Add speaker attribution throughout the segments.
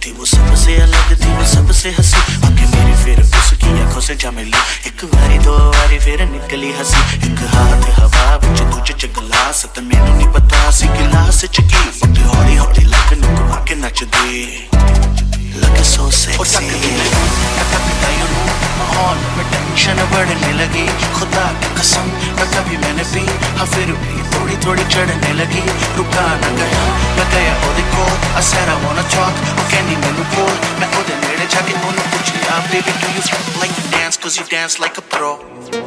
Speaker 1: थी वो सबसे अलग थी, वो सबसे हंसी आके मेरी फिर उसकी आंखों से जा मिली। एक बारी दो बारी फिर निकली हंसी, एक हाथ हवा विच दूजे च गिलास ते मैनू नहीं पता सी गिलास च की बट हौली हौली लगन को आके नचदी लगे सो सेक्सी। माहौल में टेंशन बढ़ने लगी, खुदा की कसम न कभी मैंने पी हाँ फिर भी थोड़ी थोड़ी चढ़ने लगी। रुका न गया मैं गया ओदे कोल, I said I wanna talk, वो कहनी मैनू बोल। मैं ओदे नेड़े जाके ओनू पूछया baby do you like to dance cause you dance like a pro।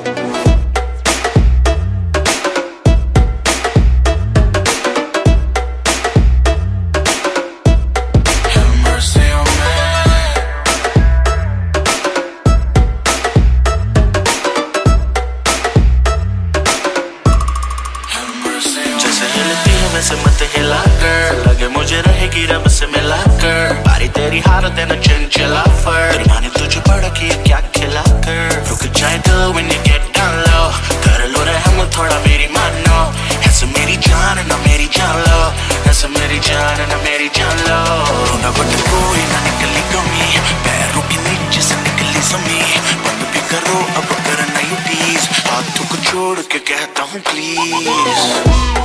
Speaker 1: से मत हिला कर, लगे मुझे रहेगी रब से मिला कर। बारी तेरी हालत है ना चंचला फर, तेरी माँ ने तुझे बड़ा किया क्या खिला कर। रुक जाए दिल when you get down low, कर लो रहम थोड़ा मेरी मानो। ऐसे मेरी जान ना मेरी जान लो, ऐसे मेरी जान ना मेरी जान लो। ना बट कोई ना निकली कमी, पैरों के नीचे से निकली जमी। बंद भी करो अब करना यू टीज, हाथों को छोड़ के कहता हूँ प्लीज।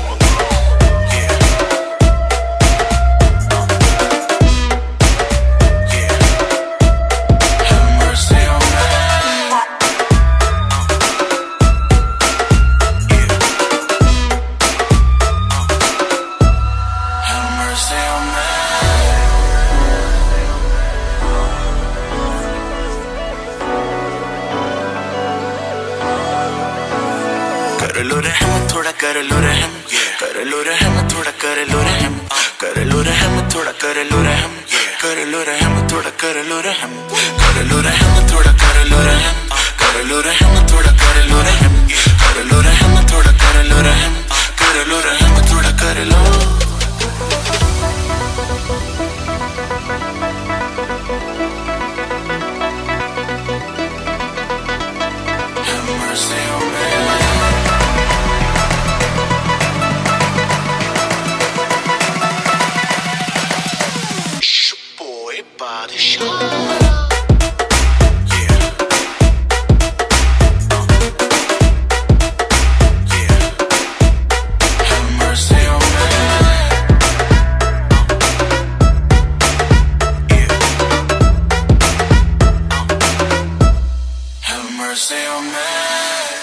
Speaker 1: कर लो रहम थोड़ा कर लो रहम, कर लो रहम थोड़ा कर लो रहम, कर लो रहम थोड़ा कर लो रहम, कर लो रहम थोड़ा कर लो रहम, कर लो रहम थोड़ा कर लो रहम, कर लो रहम थोड़ा कर लो रहम, कर लो रहम थोड़ा कर लो रहम, कर लो रहम थोड़ा कर लो। Have mercy on me। Body shot. Yeah. Yeah. Have mercy on me. Yeah. Have mercy on me.